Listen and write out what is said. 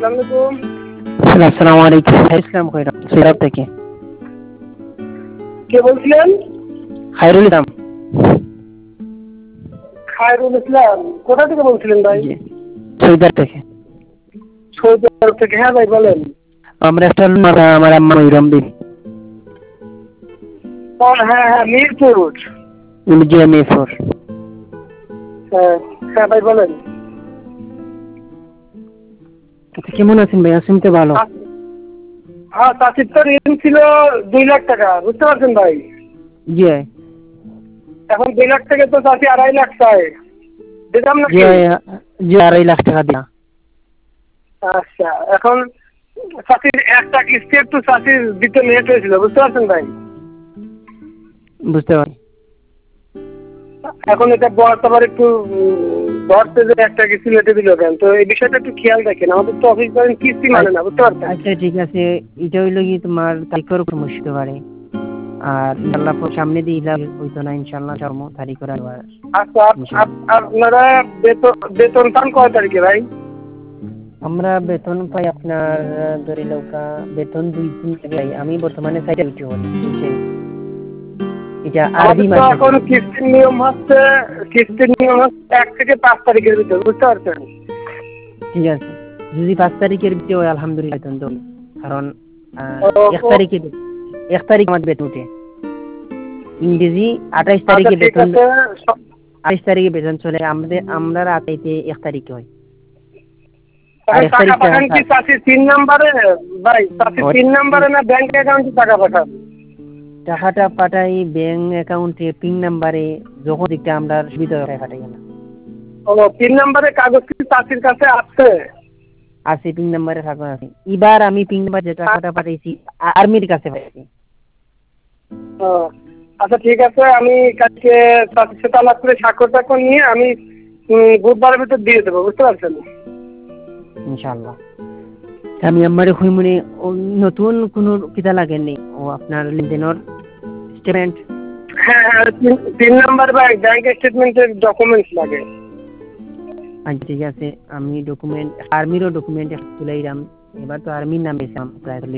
আলাইকুম। আসসালামু আলাইকুম। ইসলাম কইরা সিরাপ থেকে। কে বলছিলেন? খায়রুল ইসলাম। খায়রুল ইসলাম। কোথা থেকে বলছিলেন ভাই? জি। সৈদার থেকে। সৌদি আরব থেকে। হ্যাঁ ভাই বলেন। আমরা একটা আমার আম্মা ময়ূরম বিবি। হ্যাঁ হ্যাঁ মিরপুর। জি মিরপুর। হ্যাঁ হ্যাঁ ভাই বলেন। আচ্ছা কেমন আছেন ভাই? আছেন তো ভালো। হ্যাঁ চাচির তো ঋণ ছিল 2 লাখ টাকা, বুঝতে পারছেন ভাই? জি এখন 2 লাখ থেকে তো চাচি 2.5 লাখ চায়, দিতাম জি নাকি? জি 2.5 লাখ টাকা দিয়া। আচ্ছা এখন চাচির একটা কিস্তি একটু চাচির দিতে লেট হয়েছিল, বুঝতে পারছেন ভাই? বুঝতে পারি। এখন এটা বর্ত আবার একটু বর্তে যে একটা কিস্তি লেটে দিল কেন, তো এই বিষয়টা একটু খেয়াল রাখেন। আমাদের তো অফিস করেন কিস্তি মানে না, বুঝতে পারছেন? আচ্ছা ঠিক আছে, এটা হইলো কি তোমার তারিখের উপর মুশকিল পারে। আর ইনশাআল্লাহ সামনে দিয়ে ইলা হইতো না ইনশাআল্লাহ জন্ম তারিখ করে আবার। আচ্ছা আপনারা বেতন পান কয় তারিখে ভাই? আমরা বেতন পাই আপনার ধরে লৌকা বেতন 2 দিন পাই। আমি বর্তমানে সাইডে উঠি হল বুঝছেন। এটা আরবি আমাদের তো মাসে এখন কিস্তির নিয়ম হচ্ছে 1 থেকে 5 তারিখের ভিতরে, বুঝতে পারছেন? ঠিক আছে, যদি 5 তারিখের ভিতরে হয় আলহামদুলিল্লাহ বেতন দেবো। কারণ ও, 1 তারিখে 1 তারিখ আমার বেতন উঠে। ইংরেজি 28 আচ্ছা তারিখে ঠিক বেতন, আছে। 28 তারিখে বেতন চলে। আমরা আতাইতে 1 তারিখে হয়। আর এখন 1 টাকা তারিখ পাঠান কি চাষির 3 নম্বরে? ভাই চাষির 3 নম্বরে না ব্যাংক অ্যাকাউন্টে টাকা পাঠান? টাকাটা পাঠাই ব্যাংক অ্যাকাউন্টে পিন নাম্বারে, যখন দিকটা আমরা সুবিধা হয় পাঠাই না। ও 3 নম্বরে কাগজ কি চাষির কাছে আছে? আছে পিন নাম্বারে থাকা আছে। এবার আমি পিন নাম্বার যে টাকাটা পাঠাইছি আর্মির কাছে পাইছি। ও, আচ্ছা ঠিক আছে, আমি কালকে চাষির সাথে আলাপ করে স্বাক্ষর টাক্ষর নিয়ে আমি বুধবারের ভিতর দিয়ে দেবো, বুঝতে পারছেন? ইনশাআল্লাহ। আমি আমার মনে নতুন কোনো কিতা লাগেনি ও আপনার লেনদেনের স্টেটমেন্ট। হ্যাঁ হ্যাঁ 3 নম্বর ব্যাংক স্টেটমেন্টের ডকুমেন্টস লাগে। আচ্ছা ঠিক আছে, আমি ডকুমেন্ট আর্মিরও ডকুমেন্ট তুলাইলাম। এবার তো আর্মির নাম পেয়েছিলাম প্রায়